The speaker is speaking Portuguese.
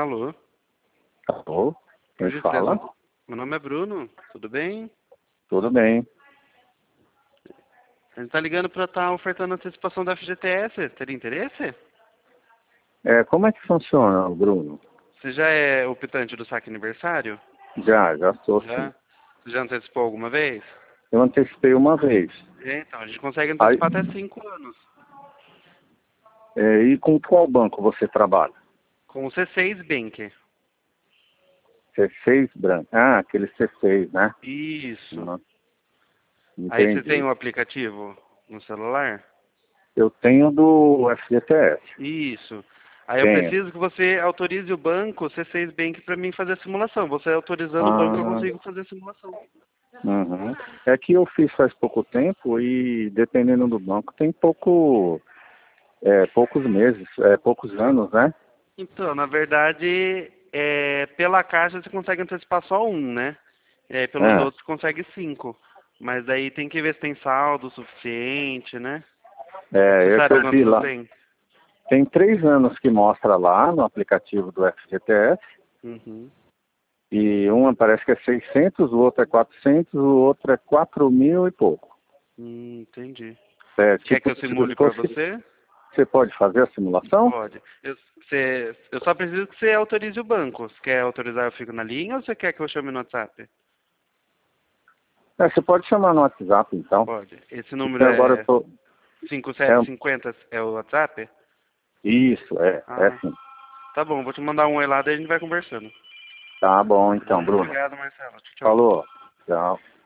Alô? Alô? Quem Oi, fala? Meu nome é Bruno, tudo bem? Tudo bem. A gente tá ligando para estar ofertando antecipação da FGTS. Teria interesse? Como é que funciona, Bruno? Você já é optante do saque aniversário? Já sou sim. Já? Você já antecipou alguma vez? Eu antecipei uma vez. Então, a gente consegue Aí, antecipar até 5 anos. e com qual banco você trabalha? Com o C6 Bank. C6 branco. Ah, aquele C6, né? Isso. Uhum. Aí você tem Entendi. o aplicativo no celular? Eu tenho do FGTS. Isso. Aí eu Tenho. preciso que você autorize o banco, o C6 Bank, para mim fazer a simulação. Você autorizando o banco, eu Ah, consigo fazer a simulação. uhum. É que eu fiz faz pouco tempo e dependendo do banco tem poucos meses, poucos anos, né? Então, na verdade, pela Caixa você consegue antecipar só um, né? E aí pelos É, outros consegue 5. Mas aí tem que ver se tem saldo suficiente, né? Você é que sabe eu vi quantos você lá. tem? Tem 3 anos que mostra lá no aplicativo do FGTS, Uhum. e uma parece que é 600, o outro é 400, o outro é 4.000 e pouco. Entendi. É, Quer que tipo, eu simule para você? você pode fazer a simulação? Pode. Eu só preciso que você autorize o banco. Você quer autorizar eu fico na linha ou você quer que eu chame no WhatsApp? Você pode chamar no WhatsApp, então. Pode. Esse Porque número agora eu é tô... É, 5750 é o WhatsApp? isso, é Ah, sim. tá bom. Vou te mandar um oi lá, daí a gente vai conversando. Tá bom, então, Bruno. Obrigado, Marcelo. Tchau, tchau. Falou. Tchau.